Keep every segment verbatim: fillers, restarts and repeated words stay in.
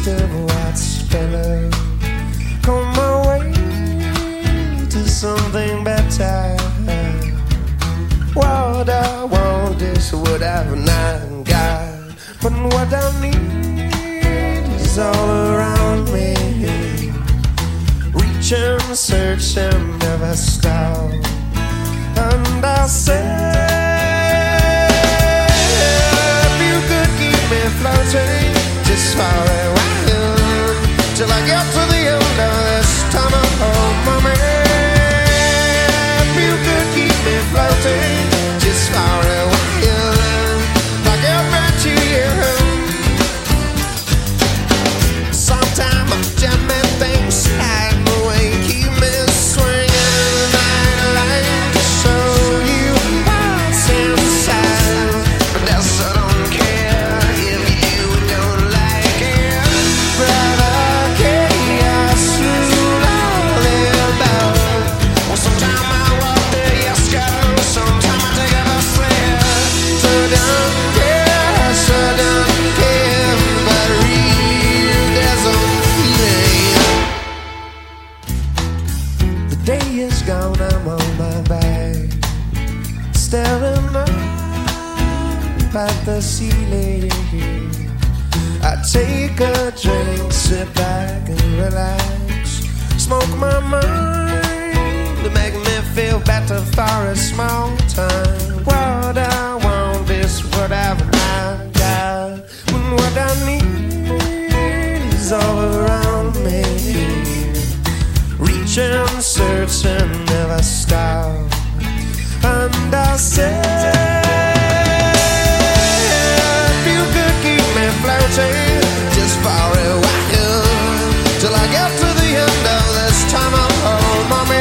taste of what's better. Come my way to something better. What I want is what I've not got, but what I need is all around me. Reach and search and never stop. And I said, if you could keep me floating just for a while, till I get to the end of this tunnel, oh mommy. If you could keep me floating just for a while, I get back to you. Sometime I'm jamming things hide away, keep me swinging. I'd like to show you what's inside, but that's I don't care if you don't like it. Brother chaos rule all about. Well, sometime I walk the yes go, sometime I take a bus there. So don't care, so don't care, but real there's a feeling. The day is gone, I'm on my back, staring up at the ceiling. I take a drink, sit back and relax, smoke my mind to make me feel better for a small time. What I want is what I've not got, but what I need is all around me. Reach and search and never stop. And I said, if you could keep me floating just for a while, till I get to the end of this tunnel, oh mommy.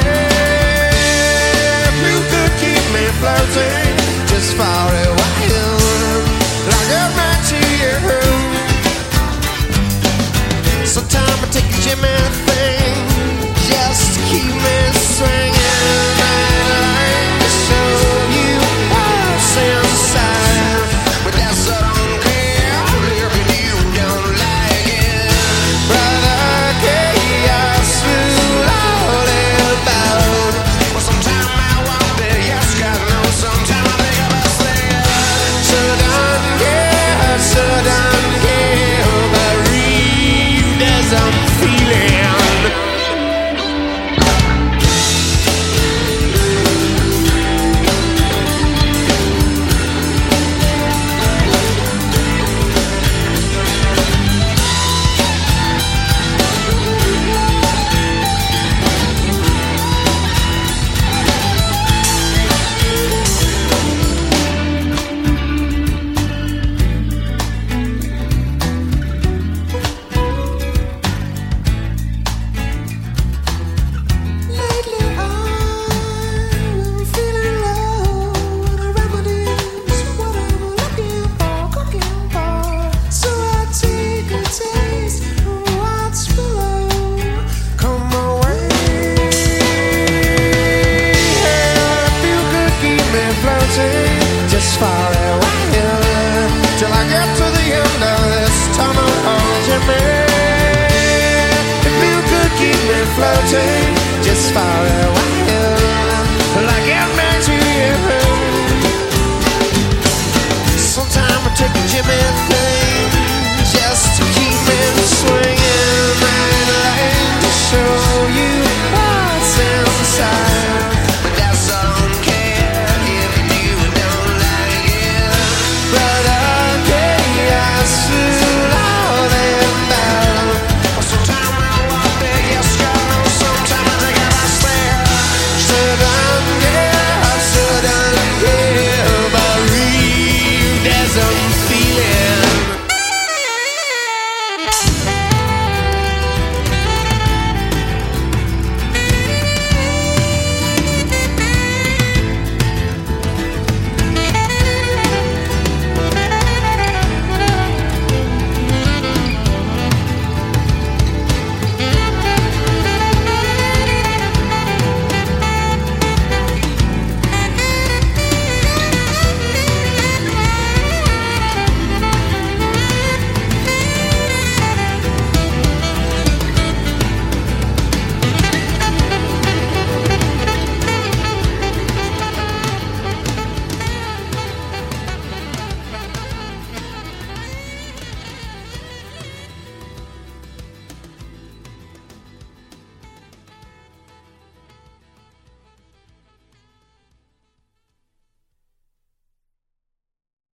If you could keep me floating just for a while, till I get back to you. Sometimes I take a Jimmy thing just to keep me swinging. I'd like to show you what's inside, but that's I don't care if you don't like it. Brother chaos rule all about. Well, sometime I walk there, yes, God knows. Sometime I think about saying, so don't care, so don't care, but read as I'm feeling. Just for a while, till I get to the end of this tunnel, hold you man. If you could keep me floating just for a while.